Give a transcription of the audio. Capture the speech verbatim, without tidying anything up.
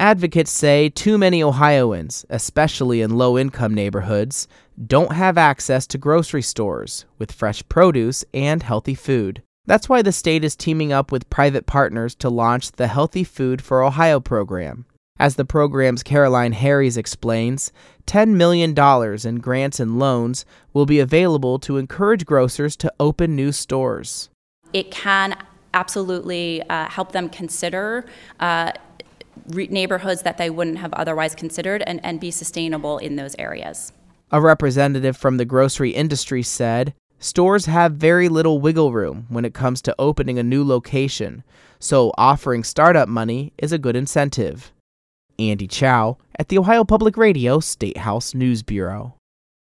Advocates say too many Ohioans, especially in low-income neighborhoods, don't have access to grocery stores with fresh produce and healthy food. That's why the state is teaming up with private partners to launch the Healthy Food for Ohio program. As the program's Caroline Harries explains, ten million dollars in grants and loans will be available to encourage grocers to open new stores. It can absolutely uh, help them consider uh, re- neighborhoods that they wouldn't have otherwise considered and, and be sustainable in those areas. A representative from the grocery industry said, "Stores have very little wiggle room when it comes to opening a new location, so offering startup money is a good incentive." Andy Chow at the Ohio Public Radio State House News Bureau.